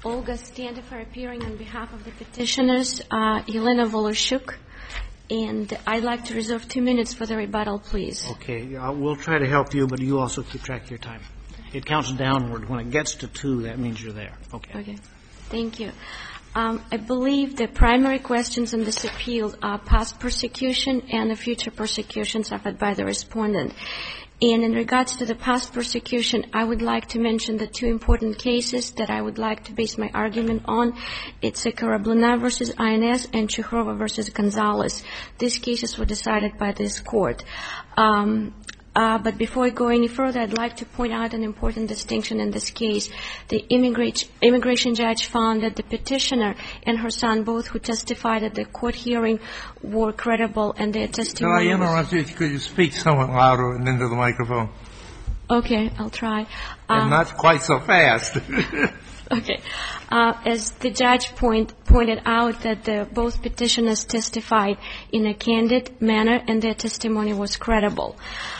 Olga Standifer appearing on behalf of the petitioners, Elena Voloshyuk, and I'd like to reserve 2 minutes for the rebuttal, please. Okay. We'll try to help you, but you also keep track of your time. It counts downward. When it gets to 2, that means you're there. Okay. Okay. Thank you. I believe the primary questions in this appeal are past persecution and the future persecution suffered by the respondent. And in regards to the past persecution, I would like to mention the 2 important cases that I would like to base my argument on. It's Karablina versus INS and Chukhrova versus Gonzalez. These cases were decided by this court. But before I go any further, I'd like to point out an important distinction in this case. The immigration judge found that the petitioner and her son, both who testified at the court hearing, were credible and their testimony. Can I interrupt you? Could you speak somewhat louder and into the microphone? Okay, I'll try. And not quite so fast. Okay. As the judge pointed out that both petitioners testified in a candid manner and their testimony was credible.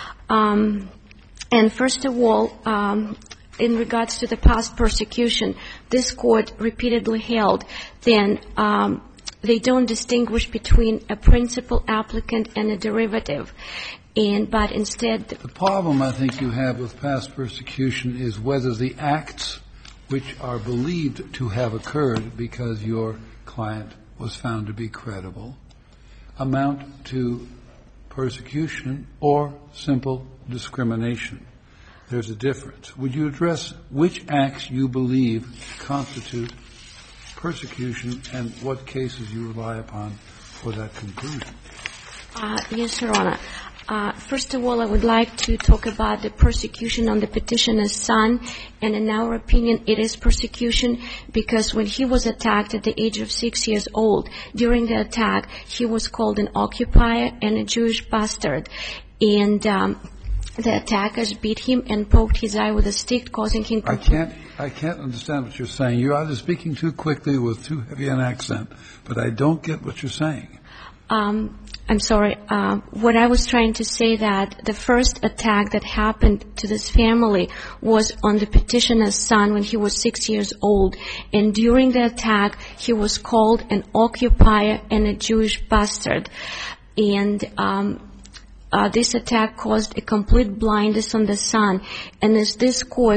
And first of all, in regards to the past persecution, this court repeatedly held then they don't distinguish between a principal applicant and a derivative. But instead, the problem I think you have with past persecution is whether the acts which are believed to have occurred because your client was found to be credible amount to persecution or simple discrimination. There's a difference. Would you address which acts you believe constitute persecution and what cases you rely upon for that conclusion? Yes, Your Honor. First of all, I would like to talk about the persecution on the petitioner's son. And in our opinion, it is persecution because when he was attacked at the age of 6 years old, during the attack, he was called an occupier and a Jewish bastard. And the attackers beat him and poked his eye with a stick, causing him to... I can't understand what you're saying. You're either speaking too quickly with too heavy an accent, but I don't get what you're saying. I'm sorry. What I was trying to say that the first attack that happened to this family was on the petitioner's son when he was 6 years old. And during the attack, he was called an occupier and a Jewish bastard. And this attack caused a complete blindness on the son. And as this court...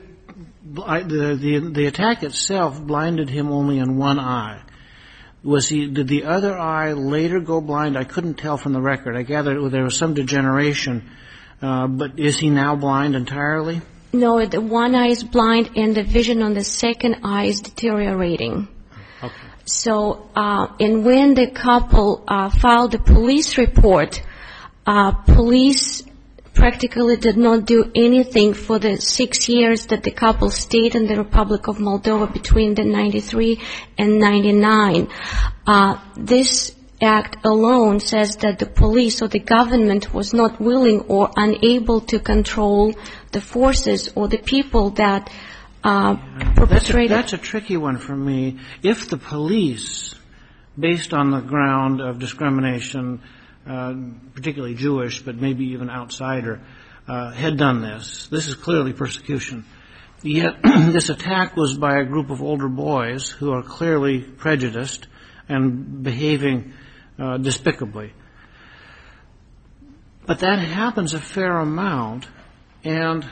The attack itself blinded him only in one eye. Did the other eye later go blind? I couldn't tell from the record. I gather there was some degeneration. But is he now blind entirely? No, the one eye is blind and the vision on the second eye is deteriorating. Okay. So, and when the couple filed the police report, police practically did not do anything for the 6 years that the couple stayed in the Republic of Moldova between the 93 and 99. This act alone says that the police or the government was not willing or unable to control the forces or the people that perpetrated. That's a tricky one for me. If the police, based on the ground of discrimination, particularly Jewish, but maybe even outsider, had done this. This is clearly persecution. Yet this attack was by a group of older boys who are clearly prejudiced and behaving despicably. But that happens a fair amount, and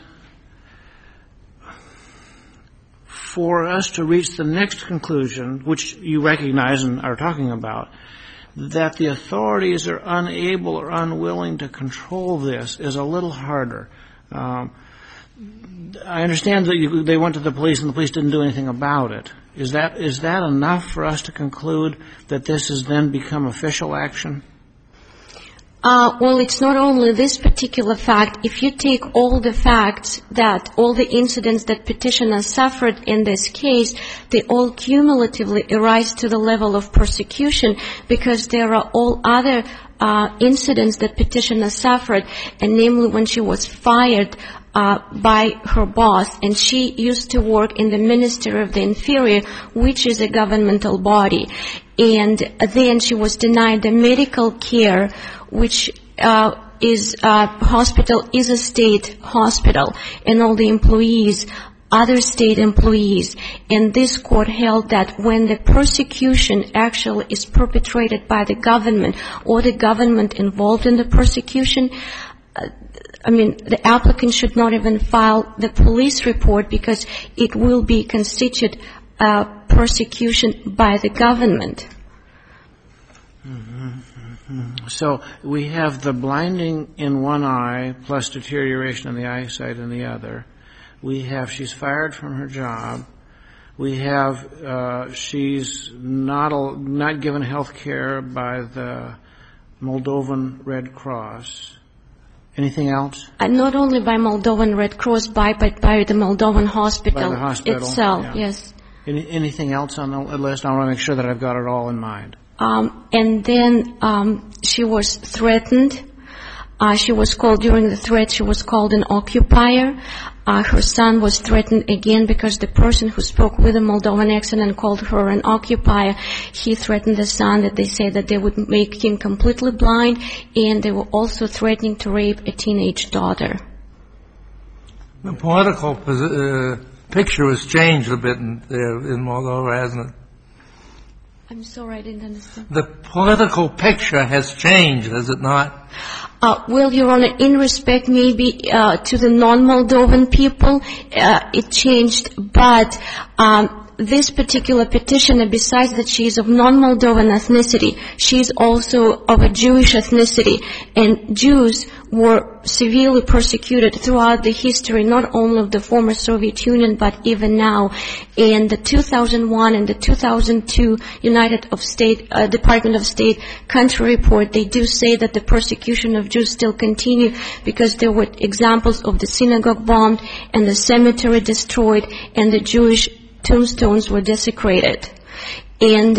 for us to reach the next conclusion, which you recognize and are talking about, that the authorities are unable or unwilling to control this is a little harder. I understand that they went to the police and the police didn't do anything about it. Is that enough for us to conclude that this has then become official action? Well, it's not only this particular fact. If you take all the facts that all the incidents that petitioners suffered in this case, they all cumulatively arise to the level of persecution because there are all other incidents that petitioner suffered, and namely when she was fired by her boss, and she used to work in the Ministry of the Interior, which is a governmental body. And then she was denied the medical care, which hospital is a state hospital, and all the employees other state employees. And this court held that when the persecution actually is perpetrated by the government or the government involved in the persecution, the applicant should not even file the police report because it will be constituted persecution by the government. So we have the blinding in one eye plus deterioration in the eyesight in the other. We have she's fired from her job. We have she's not given health care by the Moldovan Red Cross. Anything else? Not only by Moldovan Red Cross, but by the Moldovan hospital, by the hospital itself, yeah. yes. Anything else on the list? I want to make sure that I've got it all in mind. And then she was threatened. She was called, during the threat, she was called an occupier. Her son was threatened again because the person who spoke with a Moldovan accent and called her an occupier, he threatened the son that they said that they would make him completely blind, and they were also threatening to rape a teenage daughter. The political picture has changed a bit in Moldova, hasn't it? I'm sorry, I didn't understand. The political picture has changed, has it not? Well, Your Honor, in respect maybe to the non-Moldovan people, it changed, but this particular petitioner, besides that she is of non-Moldovan ethnicity, she is also of a Jewish ethnicity, and Jews were severely persecuted throughout the history, not only of the former Soviet Union, but even now. In the 2001 and the 2002 Department of State country report, they do say that the persecution of Jews still continue because there were examples of the synagogue bombed and the cemetery destroyed and the Jewish tombstones were desecrated. And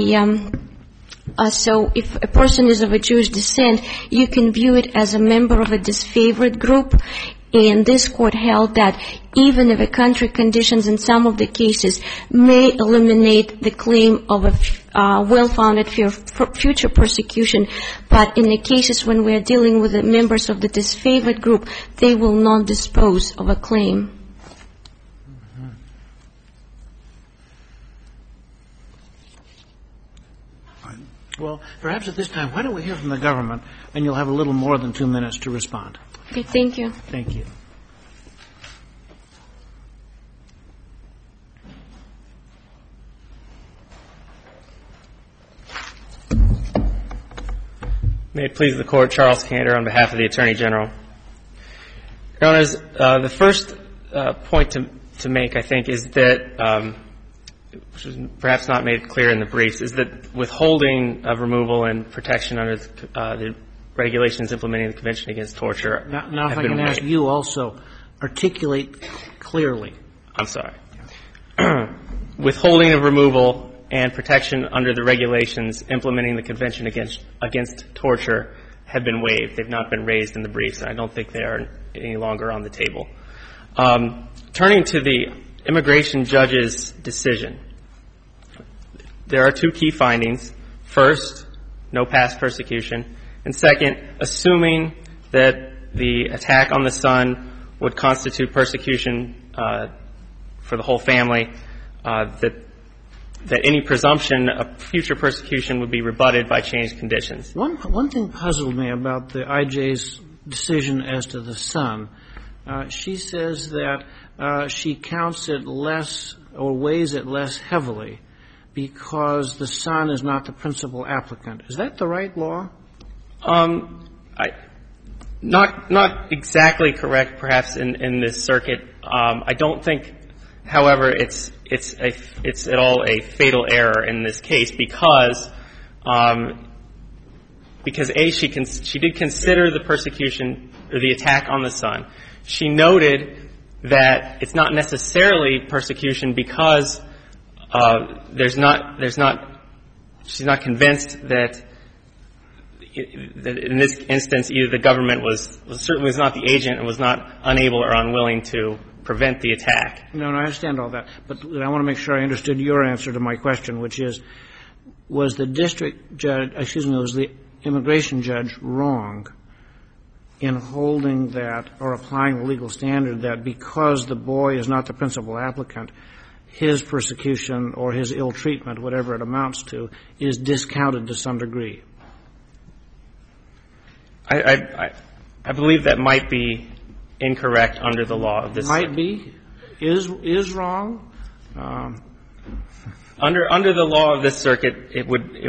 so if a person is of a Jewish descent, you can view it as a member of a disfavored group. And this court held that even if a country conditions in some of the cases may eliminate the claim of a well-founded fear of future persecution, but in the cases when we are dealing with the members of the disfavored group, they will not dispose of a claim. Well, perhaps at this time, why don't we hear from the government, and you'll have a little more than 2 minutes to respond. Okay, thank you. Thank you. May it please the Court, Charles Kander on behalf of the Attorney General. Your Honors, the first point to make, I think, is that which was perhaps not made clear in the briefs, is that withholding of removal and protection under the regulations implementing the Convention Against Torture now have if I been can ask waived. you also, articulate clearly. I'm sorry. Withholding of removal and protection under the regulations implementing the Convention Against Torture have been waived. They've not been raised in the briefs, and I don't think they are any longer on the table. Turning to the immigration judge's decision, there are two key findings. First, no past persecution. And second, assuming that the attack on the son would constitute persecution for the whole family, that any presumption of future persecution would be rebutted by changed conditions. One thing puzzled me about the IJ's decision as to the son. She says that she counts it less or weighs it less heavily because the son is not the principal applicant. Is that the right law? Not exactly correct, perhaps, in this circuit. I don't think, however, it's at all a fatal error in this case because she did consider the persecution or the attack on the son. She noted that it's not necessarily persecution because she's not convinced that in this instance either the government certainly was not the agent and was not unable or unwilling to prevent the attack. No, I understand all that. But I want to make sure I understood your answer to my question, which is, was the immigration judge wrong in holding that or applying the legal standard that because the boy is not the principal applicant, his persecution or his ill treatment, whatever it amounts to, is discounted to some degree? I believe that might be incorrect under the law of this. Might be? Is wrong? Under the law of this circuit, it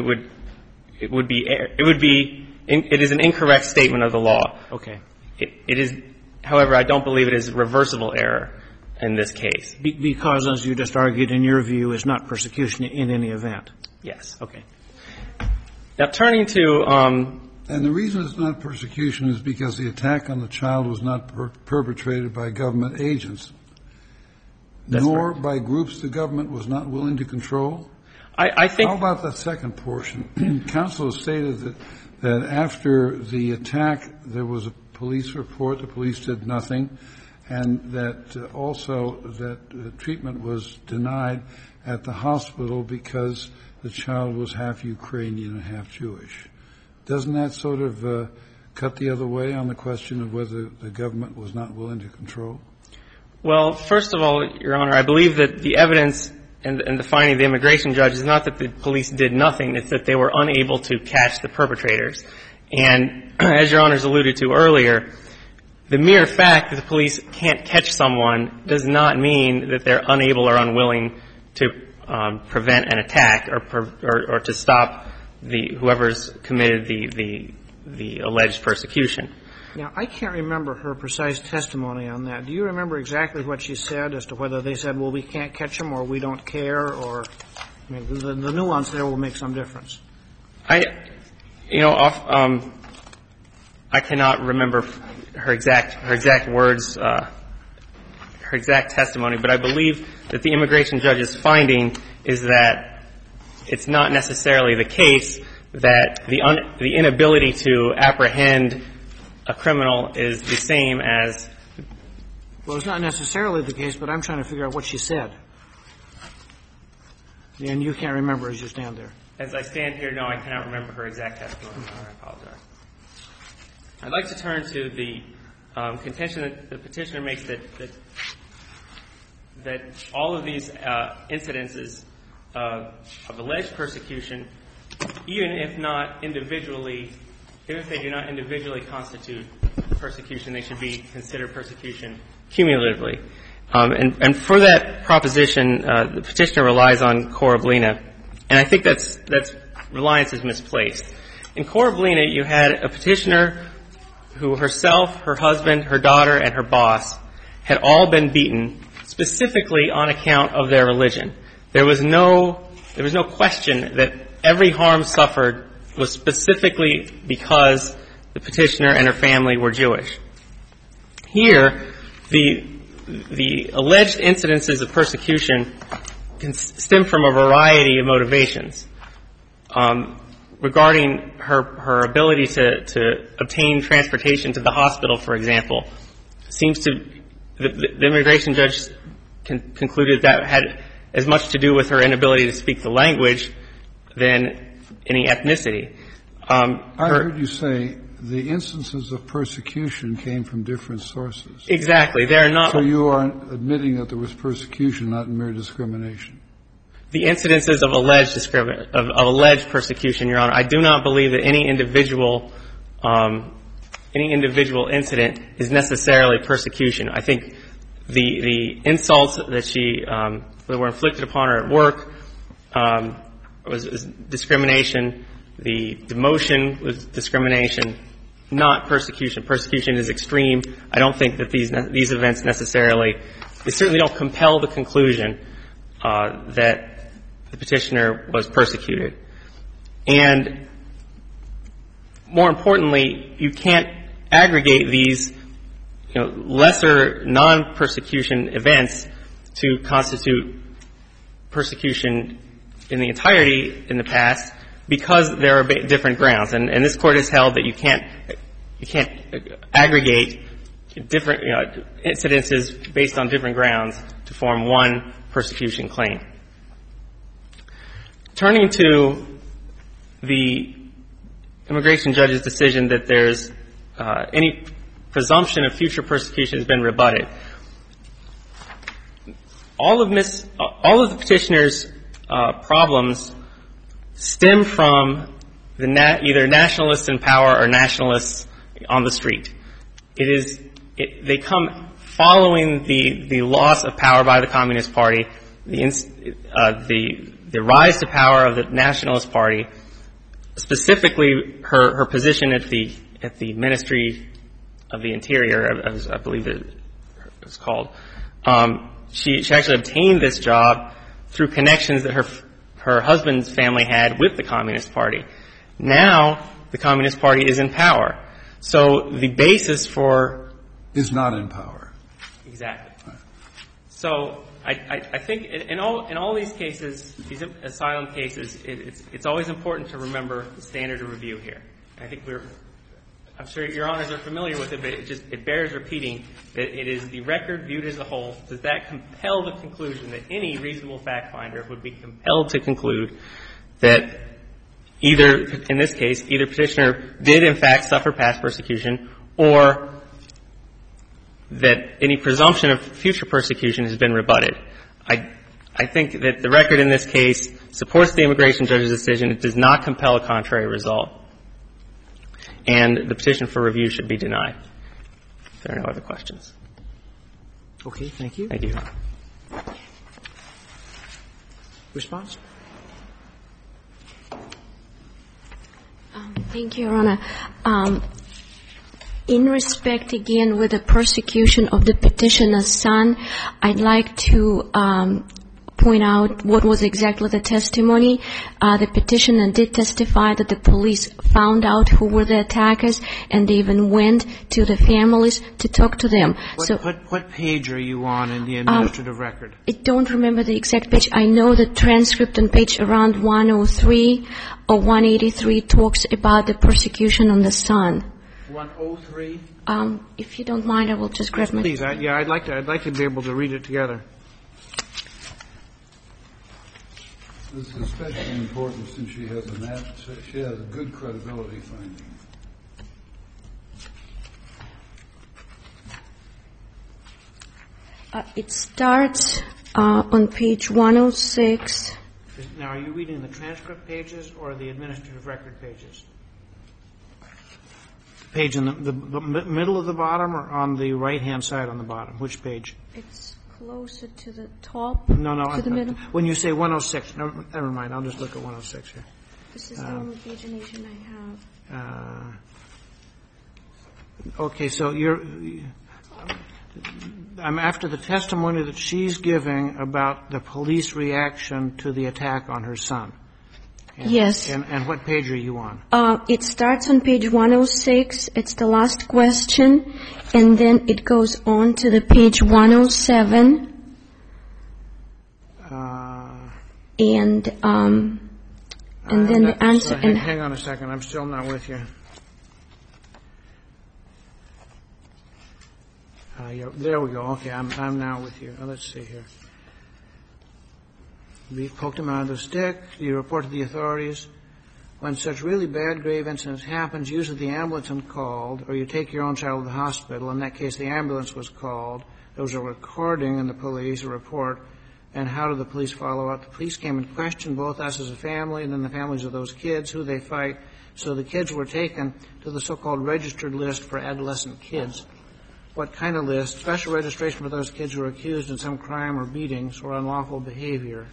is an incorrect statement of the law. Okay. It is, however, I don't believe it is reversible error in this case. Because, as you just argued, in your view, is not persecution in any event. Yes. Okay. Now, turning to and the reason it's not persecution is because the attack on the child was not perpetrated by government agents, nor by groups the government was not willing to control. I think. How about that second portion? Counsel has stated that after the attack there was a police report, the police did nothing, and that also that treatment was denied at the hospital because the child was half Ukrainian and half Jewish. Doesn't that sort of cut the other way on the question of whether the government was not willing to control? Well, first of all, Your Honor, I believe that the evidence and the finding of the immigration judge is not that the police did nothing. It's that they were unable to catch the perpetrators. And as Your Honors alluded to earlier, the mere fact that the police can't catch someone does not mean that they're unable or unwilling to prevent an attack or to stop whoever's committed the alleged persecution. Now, I can't remember her precise testimony on that. Do you remember exactly what she said as to whether they said, well, we can't catch them or we don't care, or I mean, the nuance there will make some difference? I cannot remember her exact words, her exact testimony, but I believe that the immigration judge's finding is that it's not necessarily the case that the inability to apprehend a criminal is the same as. Well, it's not necessarily the case, but I'm trying to figure out what she said. And you can't remember as you stand there. As I stand here, no, I cannot remember her exact testimony. I apologize. I'd like to turn to the contention that the petitioner makes that all of these incidences of alleged persecution, even if they do not individually constitute persecution, they should be considered persecution cumulatively. And for that proposition, the petitioner relies on Korablina, and I think that's reliance is misplaced. In Korablina, you had a petitioner who herself, her husband, her daughter, and her boss had all been beaten specifically on account of their religion. There was no question that every harm suffered was specifically because the petitioner and her family were Jewish. Here, the alleged incidences of persecution can stem from a variety of motivations. Regarding her ability to obtain transportation to the hospital, for example, the immigration judge concluded that had as much to do with her inability to speak the language than any ethnicity. I heard you say the instances of persecution came from different sources. Exactly. They are not. So you are admitting that there was persecution, not mere discrimination. The incidences of alleged persecution, Your Honor, I do not believe that any individual incident is necessarily persecution. I think the insults that were inflicted upon her at work was discrimination. The demotion was discrimination, not persecution. Persecution is extreme. I don't think that these events necessarily, they certainly don't compel the conclusion that the petitioner was persecuted. And more importantly, you can't aggregate these lesser non-persecution events to constitute persecution in the entirety in the past because there are different grounds. And this Court has held that you can't aggregate different incidences based on different grounds to form one persecution claim. Turning to the immigration judge's decision that there's any presumption of future persecution has been rebutted. All of the petitioner's problems stem from either nationalists in power or nationalists on the street. They come following the loss of power by the Communist Party, the rise to power of the Nationalist Party, specifically her position at the Ministry of the Interior, as I believe it was called. She actually obtained this job through connections that her husband's family had with the Communist Party. Now the Communist Party is in power. So the basis for... is not in power. Exactly. So I think in all these cases, these asylum cases, it's always important to remember the standard of review here. I think I'm sure Your Honors are familiar with it, but it bears repeating that it is the record viewed as a whole. Does that compel the conclusion that any reasonable fact finder would be compelled to conclude that either, in this case, either petitioner did in fact suffer past persecution, or that any presumption of future persecution has been rebutted? I think that the record in this case supports the immigration judge's decision. It does not compel a contrary result. And the petition for review should be denied. If there are no other questions. Okay, thank you. Thank you. Response? Thank you, Your Honor. In respect, again, with the persecution of the petitioner's son, I'd like to point out what was exactly the testimony. The petitioner did testify that the police found out who were the attackers, and they even went to the families to talk to them. What page are you on in the administrative record? I don't remember the exact page. I know the transcript on page around 103 or 183 talks about the persecution on the son. 103? If you don't mind, I will just grab my... Please, I'd like to be able to read it together. This is especially important since she has a good credibility finding. It starts on page 106. Now, are you reading the transcript pages or the administrative record pages? Page in the middle of the bottom or on the right-hand side on the bottom? Which page? It's closer to the top. No. To the middle. When you say 106, never mind. I'll just look at 106 here. This is the only pagination I have. Okay, so I'm after the testimony that she's giving about the police reaction to the attack on her son. Yes. And what page are you on? It starts on page 106. It's the last question. And then it goes on to the page 107. And then the answer... Hang on a second. I'm still not with you. There we go. Okay, I'm now with you. Let's see here. We poked him out of the stick. You report to the authorities. When such really bad, grave incidents happens, usually the ambulance is called, or you take your own child to the hospital. In that case, the ambulance was called. There was a recording in the police, a report. And how did the police follow up? The police came and questioned both us as a family and then the families of those kids, who they fight. So the kids were taken to the so-called registered list for adolescent kids. What kind of list? Special registration for those kids who are accused in some crime or beatings or unlawful behavior.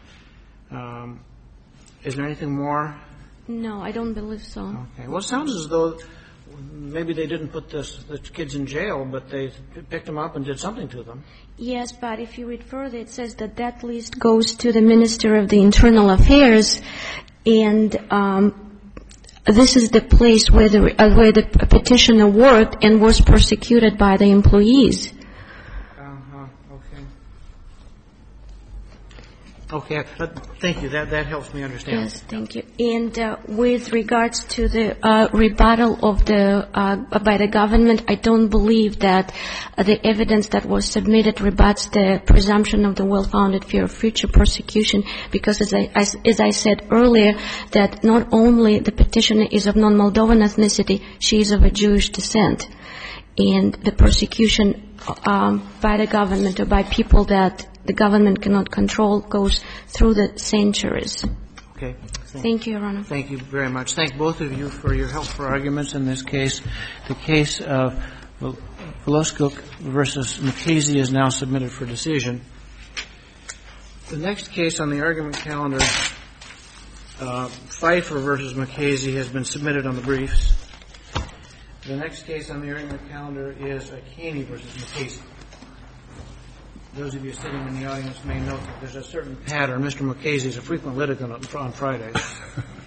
Is there anything more? No, I don't believe so. Okay. Well, it sounds as though maybe they didn't put the kids in jail, but they picked them up and did something to them. Yes, but if you read further, it says that list goes to the Minister of the Internal Affairs, and this is the place where the petitioner worked and was persecuted by the employees. Okay. Thank you. That helps me understand. Yes, thank you. And with regards to the rebuttal of by the government, I don't believe that the evidence that was submitted rebuts the presumption of the well-founded fear of future persecution, because as I said earlier, that not only the petitioner is of non-Moldovan ethnicity, she is of a Jewish descent. and the persecution by the government or by people that the government cannot control goes through the centuries. Okay. Thank you, Your Honor. Thank you very much. Thank both of you for your helpful arguments in this case. The case of Veloskuk versus Mukasey is now submitted for decision. The next case on the argument calendar, Pfeiffer versus Mukasey, has been submitted on the briefs. The next case on the argument calendar is Kaney versus Mukasey. Those of you sitting in the audience may note that there's a certain pattern. Mr. Mukasey is a frequent litigant on Fridays.